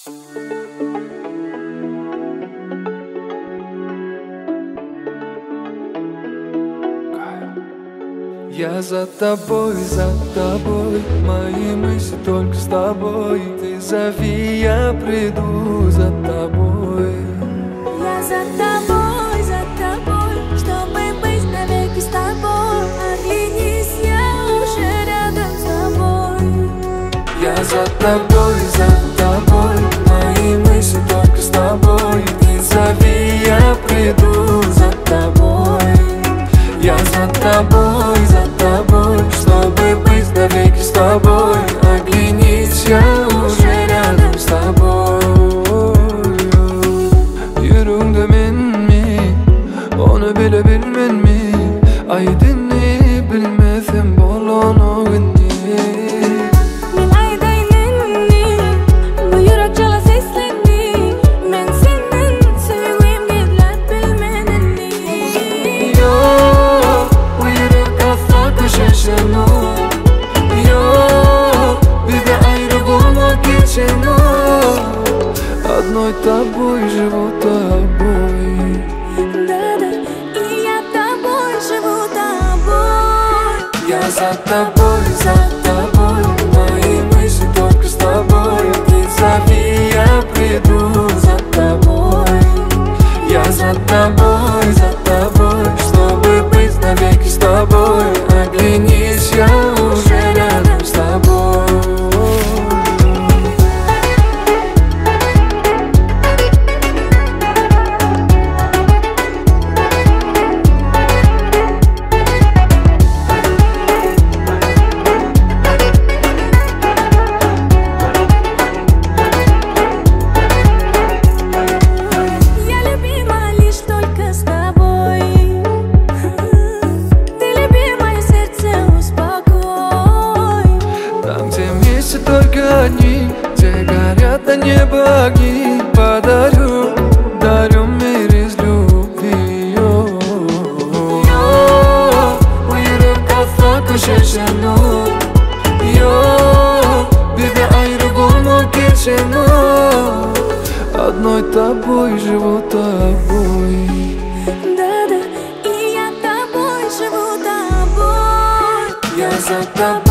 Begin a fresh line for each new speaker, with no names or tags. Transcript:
Я за тобой, мои мысли только с тобой. Ты зови, я приду за тобой.
Я за тобой, чтобы быть навеки с тобой. Оглянись, я уже рядом с тобой.
Я за тобой, мои мысли только с тобой. Ты зови, я приду за тобой. Я за тобой, чтобы быть навеки с тобой. Оглянись, я уже рядом с тобой. Yürüğümde mi? Onu bile bilmen mi? Aydın'ı bilmezim bolonu inni.
Min aydaylenni, bu yürek çala seslenni. Men senden sevgim gidler bilmenenni.
Yok, bu yürek asla koşuşunu. Yok, bir de ayrı bulmak için o. Одной тобой живу тобой.
Да-да, и я тобой живу тобой.
Я за тобой, мои мысли только с тобой. Ты зови, я приду за тобой. Я за тобой, чтобы быть навеки с тобой. Оглянись, я уже рядом с тобой. Только одни, где горят на небо огни. Дарю мир из любви. Bu yürek asla koşuşunu. Bir de ayrı bulmak için o. Одной тобой живу тобой.
Да-да, и я тобой живу тобой.
Я за тобой.